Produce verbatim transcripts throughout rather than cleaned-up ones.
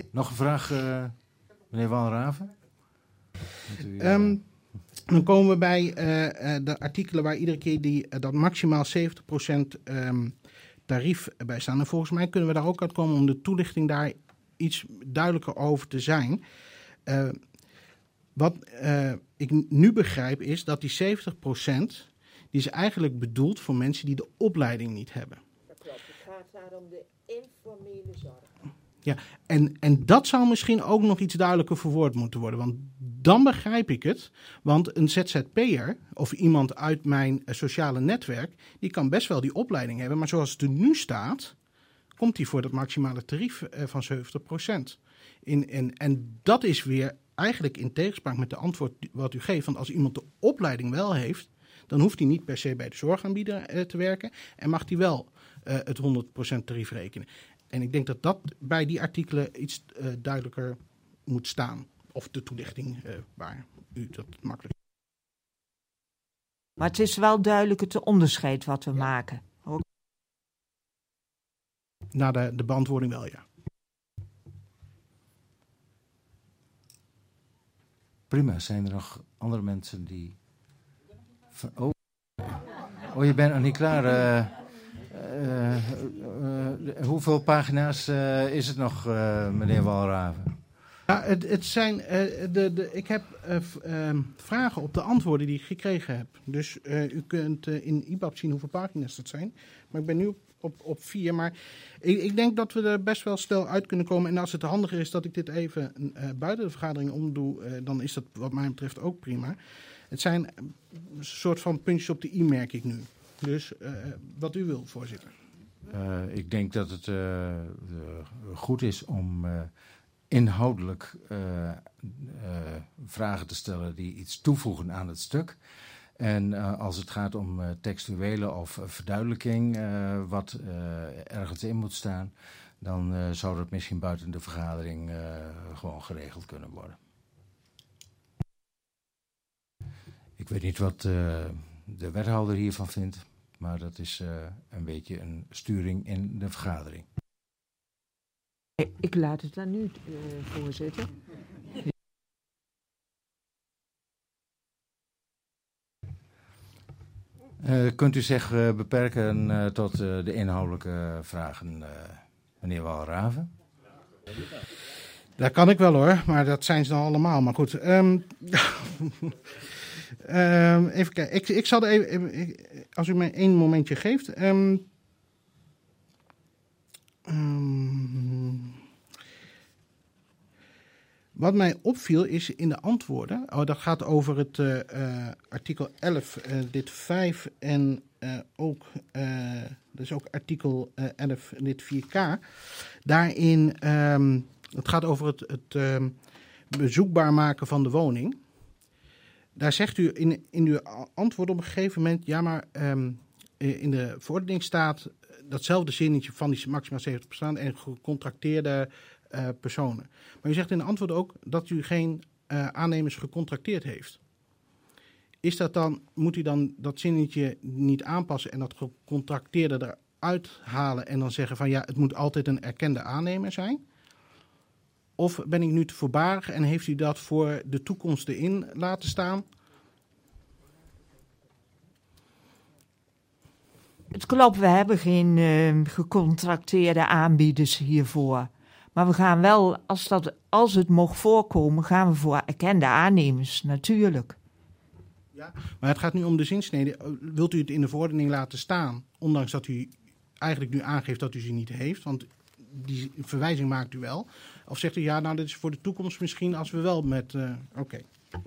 Nog een vraag, uh, meneer Walraven? U, uh... um, dan komen we bij uh, uh, de artikelen waar iedere keer die, uh, dat maximaal zeventig procent um, tarief bij staan. En volgens mij kunnen we daar ook uitkomen om de toelichting daar iets duidelijker over te zijn. Uh, wat uh, ik nu begrijp is dat die zeventig procent... die is eigenlijk bedoeld voor mensen die de opleiding niet hebben. Dat klopt, het gaat daar om de informele zorg. Ja, en, en dat zou misschien ook nog iets duidelijker verwoord moeten worden. Want dan begrijp ik het. Want een Z Z P'er of iemand uit mijn uh, sociale netwerk... die kan best wel die opleiding hebben. Maar zoals het er nu staat, komt die voor dat maximale tarief uh, van zeventig procent. In, en, en dat is weer eigenlijk in tegenspraak met de antwoord wat u geeft. Want als iemand de opleiding wel heeft... dan hoeft hij niet per se bij de zorgaanbieder uh, te werken... en mag hij wel uh, het honderd procent tarief rekenen. En ik denk dat dat bij die artikelen iets uh, duidelijker moet staan. Of de toelichting uh, waar u dat makkelijk... Maar het is wel duidelijk het onderscheid wat we ja. maken. Ook... Na de, de beantwoording wel, ja. Prima. Zijn er nog andere mensen die... Oh, oh je bent nog niet klaar. Uh, uh, uh, hoeveel pagina's uh, is het nog, uh, meneer Walraven? Ja, het, het zijn, uh, de, de, ik heb uh, v, uh, vragen op de antwoorden die ik gekregen heb. Dus uh, u kunt uh, in I B A B zien hoeveel pagina's dat zijn. Maar ik ben nu op, op, op vier. Maar ik, ik denk dat we er best wel snel uit kunnen komen. En als het handiger is dat ik dit even uh, buiten de vergadering omdoe, uh, dan is dat wat mij betreft ook prima. Het zijn een soort van puntjes op de i, merk ik nu. Dus uh, wat u wil, voorzitter. Uh, ik denk dat het uh, uh, goed is om uh, inhoudelijk uh, uh, vragen te stellen die iets toevoegen aan het stuk. En uh, als het gaat om uh, textuele of uh, verduidelijking, uh, wat uh, ergens in moet staan, dan uh, zou dat misschien buiten de vergadering uh, gewoon geregeld kunnen worden. Ik weet niet wat uh, de wethouder hiervan vindt, maar dat is uh, een beetje een sturing in de vergadering. Ik laat het aan u, uh, voorzitter. Uh, kunt u zich uh, beperken uh, tot uh, de inhoudelijke vragen, uh, meneer Walraven? Dat kan ik wel hoor, maar dat zijn ze dan allemaal. Maar goed, um, um, even kijken. Ik, ik zal er even, even, als u mij één momentje geeft. Um, um, wat mij opviel is in de antwoorden, oh, dat gaat over het uh, uh, artikel elf, uh, lid vijf en uh, ook, uh, dat is ook artikel uh, elf, lid vier K. Daarin, um, het gaat over het, het um, bezoekbaar maken van de woning. Daar zegt u in, in uw antwoord op een gegeven moment, ja maar um, in de verordening staat datzelfde zinnetje van die maximaal zeventig procent en gecontracteerde uh, personen. Maar u zegt in de antwoord ook dat u geen uh, aannemers gecontracteerd heeft. Is dat dan, moet u dan dat zinnetje niet aanpassen en dat gecontracteerde eruit halen en dan zeggen van ja, het moet altijd een erkende aannemer zijn? Of ben ik nu te voorbarig en heeft u dat voor de toekomst erin laten staan? Het klopt, we hebben geen uh, gecontracteerde aanbieders hiervoor. Maar we gaan wel, als, dat, als het mocht voorkomen, gaan we voor erkende aannemers, natuurlijk. Ja, maar het gaat nu om de zinsnede. Wilt u het in de verordening laten staan, ondanks dat u eigenlijk nu aangeeft dat u ze niet heeft? Want die verwijzing maakt u wel. Of zegt u, ja, nou, dit is voor de toekomst misschien als we wel met... Uh, Oké. Okay.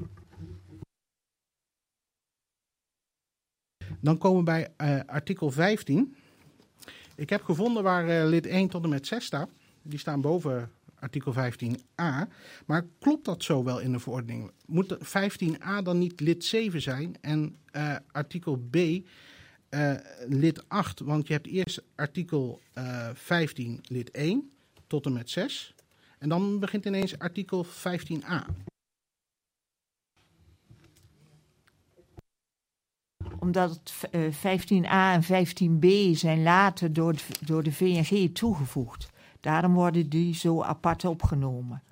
Dan komen we bij uh, artikel vijftien. Ik heb gevonden waar uh, lid één tot en met zes staat. Die staan boven artikel vijftien a. Maar klopt dat zo wel in de verordening? Moet vijftien a dan niet lid zeven zijn en uh, artikel B uh, lid acht? Want je hebt eerst artikel uh, vijftien lid één tot en met zes. En dan begint ineens artikel vijftien a. Omdat uh, vijftien a en vijftien b zijn later door de, door de V N G toegevoegd. Daarom worden die zo apart opgenomen.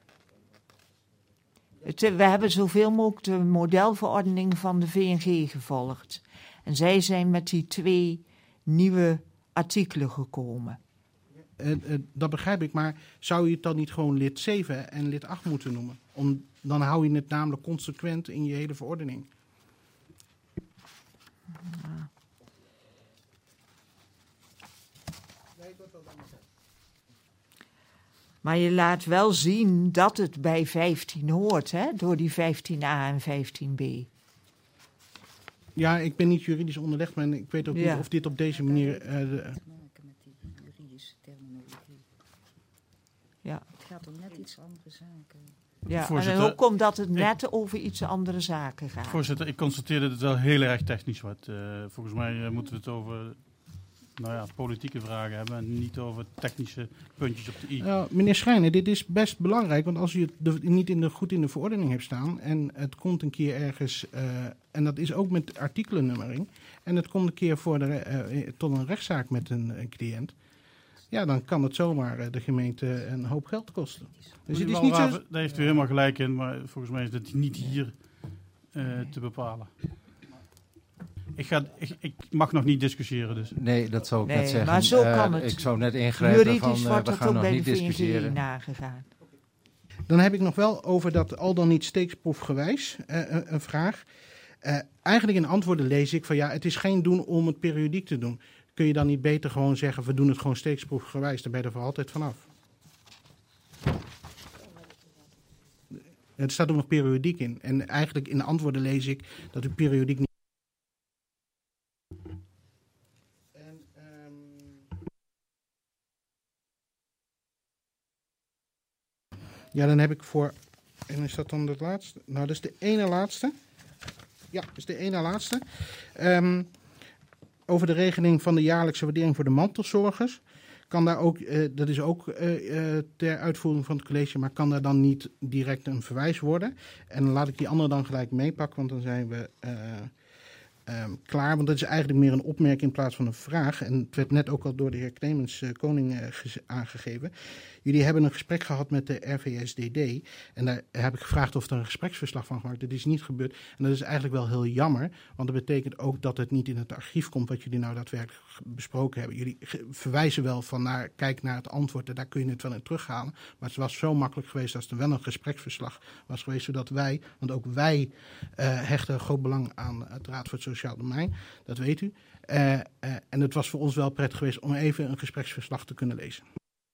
Het, we hebben zoveel mogelijk de modelverordening van de V N G gevolgd. En zij zijn met die twee nieuwe artikelen gekomen. Uh, uh, dat begrijp ik, maar zou je het dan niet gewoon lid zeven en lid acht moeten noemen? Om, dan hou je het namelijk consequent in je hele verordening. Ja. Maar je laat wel zien dat het bij vijftien hoort, hè? Door die vijftien a en vijftien b. Ja, ik ben niet juridisch onderlegd, maar ik weet ook Ja. niet of dit op deze manier... Uh, de, te maken met die juridische terminologie. Ja. Het gaat om net iets andere zaken. Ja, Voorzitter, en ook omdat het ik- net over iets andere zaken gaat. Voorzitter, ik constateer dat het wel heel erg technisch wordt. Uh, volgens mij uh, moeten we het over nou ja, politieke vragen hebben en niet over technische puntjes op de i. Uh, meneer Schrijner, dit is best belangrijk, want als u het de, niet in de, goed in de verordening hebt staan en het komt een keer ergens, uh, en dat is ook met artikelennummering, en het komt een keer voor de, uh, tot een rechtszaak met een, een cliënt, ja, dan kan het zomaar uh, de gemeente een hoop geld kosten. Dus het is niet zo... Daar heeft u helemaal gelijk in, maar volgens mij is het niet hier uh, te bepalen. Ik, ga, ik, ik mag nog niet discussiëren, dus. Nee, dat zou ik Nee, net zeggen. maar zo Uh, kan het. Ik zou net ingrijpen Juridisch van, uh, wordt we dat gaan ook nog bij de niet V N G discussiëren. nagegaan. Dan heb ik nog wel over dat al dan niet steeksproefgewijs uh, een, een vraag. Uh, eigenlijk in antwoorden lees ik van ja, het is geen doen om het periodiek te doen. Kun je dan niet beter gewoon zeggen, we doen het gewoon steeksproefgewijs, daar ben je er voor altijd vanaf. Het staat ook nog periodiek in. En eigenlijk in de antwoorden lees ik dat u periodiek niet... En, um... Ja, dan heb ik voor... En is dat dan de laatste? Nou, dat is de ene laatste. Ja, dat is de ene laatste. Um, over de regeling van de jaarlijkse waardering voor de mantelzorgers. Kan daar ook, uh, dat is ook uh, uh, ter uitvoering van het college, maar kan daar dan niet direct een verwijs worden? En dan laat ik die andere dan gelijk meepakken, want dan zijn we uh, um, klaar. Want dat is eigenlijk meer een opmerking in plaats van een vraag. En het werd net ook al door de heer Clemens uh, Koning uh, aangegeven. Jullie hebben een gesprek gehad met de R V S D D. En daar heb ik gevraagd of er een gespreksverslag van gemaakt. Dat is niet gebeurd. En dat is eigenlijk wel heel jammer. Want dat betekent ook dat het niet in het archief komt wat jullie nou daadwerkelijk besproken hebben. Jullie verwijzen wel van naar, kijk naar het antwoord. En daar kun je het wel in terughalen. Maar het was zo makkelijk geweest als er wel een gespreksverslag was geweest. Zodat wij, want ook wij uh, hechten groot belang aan het Raad voor het Sociaal Domein. Dat weet u. Uh, uh, en het was voor ons wel prettig geweest om even een gespreksverslag te kunnen lezen.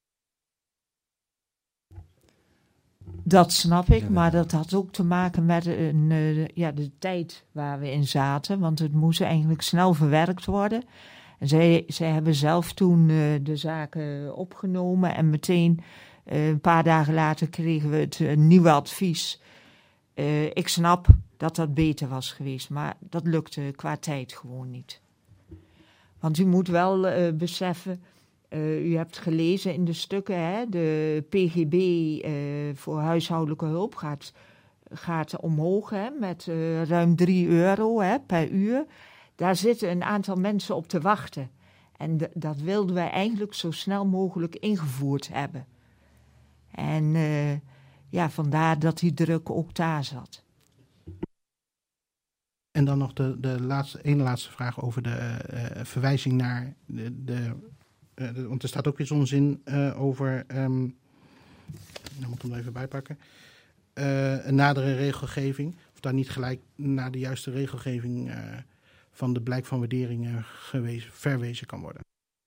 Dat snap ik, maar dat had ook te maken met een, uh, ja, de tijd waar we in zaten. Want het moest eigenlijk snel verwerkt worden. En zij, zij hebben zelf toen uh, de zaken opgenomen. En meteen uh, een paar dagen later kregen we het uh, nieuwe advies. Uh, ik snap dat dat beter was geweest, maar dat lukte qua tijd gewoon niet. Want u moet wel uh, beseffen... Uh, u hebt gelezen in de stukken, hè, de P G B uh, voor huishoudelijke hulp gaat, gaat omhoog hè, met uh, ruim drie euro hè, per uur. Daar zitten een aantal mensen op te wachten. En d- dat wilden wij eigenlijk zo snel mogelijk ingevoerd hebben. En uh, ja, vandaar dat die druk ook daar zat. En dan nog de, de laatste, ene laatste vraag over de uh, verwijzing naar de... de Uh, de, want er staat ook weer zo'n zin uh, over, um, nou moet ik hem er even bijpakken, uh, een nadere regelgeving. Of daar niet gelijk naar de juiste regelgeving uh, van de blijk van waardering uh, gewezen, verwezen kan worden.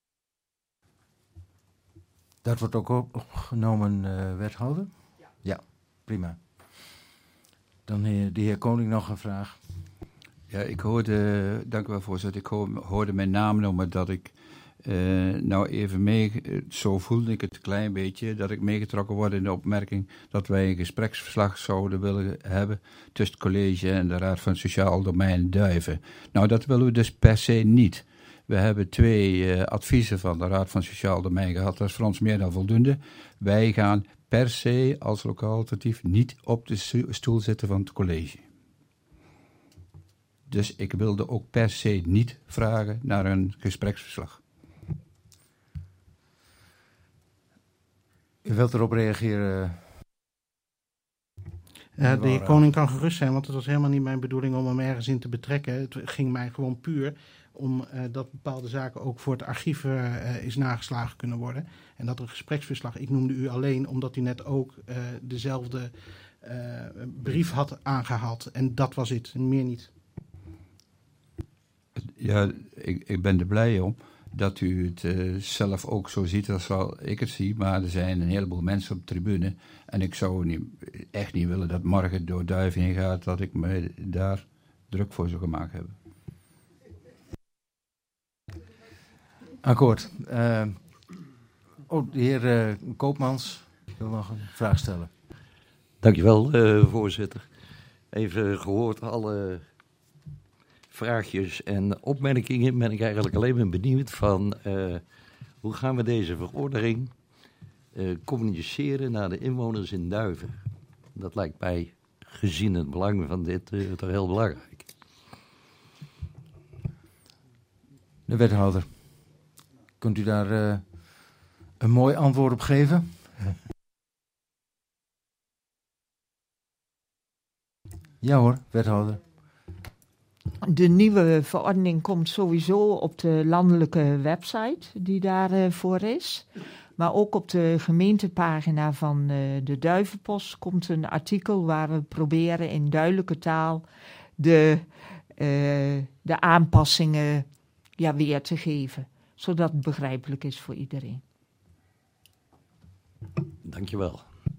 Dat wordt ook opgenomen, uh, wethouder? Ja. Ja, prima. Dan heer, de heer Koning nog een vraag. Ja, ik hoorde, dank u wel voorzitter, ik hoorde mijn naam noemen dat ik Uh, nou even mee, zo voelde ik het een klein beetje, dat ik meegetrokken word in de opmerking dat wij een gespreksverslag zouden willen hebben tussen het college en de Raad van Sociaal Domein Duiven. Nou, dat willen we dus per se niet. We hebben twee uh, adviezen van de Raad van Sociaal Domein gehad, dat is voor ons meer dan voldoende. Wij gaan per se als lokaal alternatief niet op de stoel zitten van het college. Dus ik wilde ook per se niet vragen naar een gespreksverslag. U wilt erop reageren? Uh, de heer Koning kan gerust zijn, want het was helemaal niet mijn bedoeling om hem ergens in te betrekken. Het ging mij gewoon puur om uh, dat bepaalde zaken ook voor het archief uh, is nageslagen kunnen worden. En dat er een gespreksverslag, ik noemde u alleen omdat u net ook uh, dezelfde uh, brief had aangehaald. En dat was het, en meer niet. Ja, ik, ik ben er blij om dat u het uh, zelf ook zo ziet als wel ik het zie. Maar er zijn een heleboel mensen op de tribune. En ik zou niet, echt niet willen dat morgen door Duiven heen gaat, dat ik me daar druk voor zou gemaakt hebben. Akkoord. Uh, oh, de heer uh, Koopmans wil nog een vraag stellen. Dankjewel, uh, voorzitter. Even gehoord alle vraagjes en opmerkingen, ben ik eigenlijk alleen maar benieuwd van uh, hoe gaan we deze verordening uh, communiceren naar de inwoners in Duiven. Dat lijkt mij, gezien het belang van dit, uh, toch heel belangrijk. De wethouder, kunt u daar uh, een mooi antwoord op geven? Ja hoor, wethouder. De nieuwe verordening komt sowieso op de landelijke website die daarvoor uh, is. Maar ook op de gemeentepagina van uh, de Duivenpost komt een artikel waar we proberen in duidelijke taal de, uh, de aanpassingen ja, weer te geven. Zodat het begrijpelijk is voor iedereen. Dankjewel.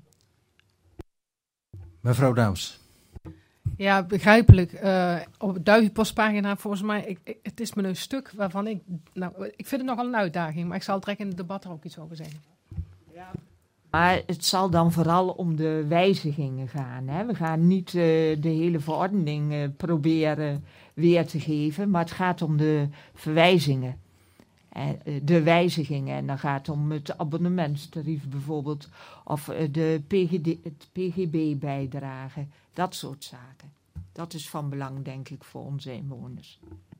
Mevrouw Daams. Ja, begrijpelijk. Uh, op de Duivenpostpagina, volgens mij, ik, ik, het is me een stuk waarvan ik... Nou, ik vind het nogal een uitdaging, maar ik zal direct in het debat er ook iets over zeggen. Ja. Maar het zal dan vooral om de wijzigingen gaan. Hè? We gaan niet uh, de hele verordening uh, proberen weer te geven, maar het gaat om de verwijzingen. Uh, de wijzigingen. En dan gaat het om het abonnementstarief bijvoorbeeld, of uh, de P G D, het P G B-bijdrage. Dat soort zaken. Dat is van belang, denk ik, voor onze inwoners.